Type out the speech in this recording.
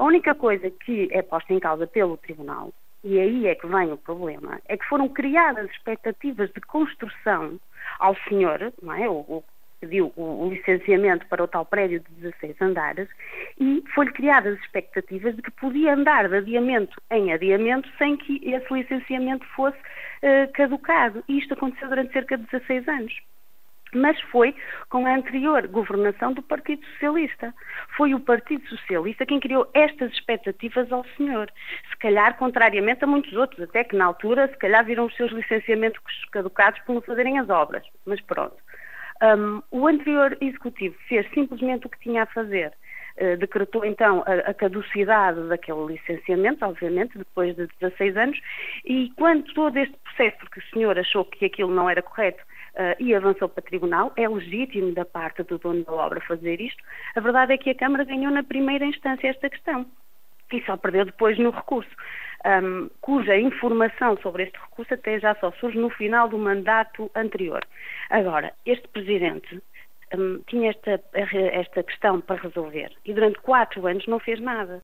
A única coisa que é posta em causa pelo Tribunal, e aí é que vem o problema, é que foram criadas expectativas de construção ao senhor, não é? O pediu o licenciamento para o tal prédio de 16 andares e foi-lhe criadas expectativas de que podia andar de adiamento em adiamento sem que esse licenciamento fosse caducado. E isto aconteceu durante cerca de 16 anos. Mas foi com a anterior governação do Partido Socialista. Foi o Partido Socialista quem criou estas expectativas ao senhor. Se calhar, contrariamente a muitos outros, até que na altura, se calhar viram os seus licenciamentos caducados por não fazerem as obras. Mas pronto. O anterior executivo fez simplesmente o que tinha a fazer. Decretou então a caducidade daquele licenciamento, obviamente, depois de 16 anos, e quando todo este processo, porque o senhor achou que aquilo não era correto, e avançou para o Tribunal, é legítimo da parte do dono da obra fazer isto, a verdade é que a Câmara ganhou na primeira instância esta questão e só perdeu depois no recurso, cuja informação sobre este recurso até já só surge no final do mandato anterior. Agora, este Presidente tinha esta questão para resolver e durante 4 anos não fez nada.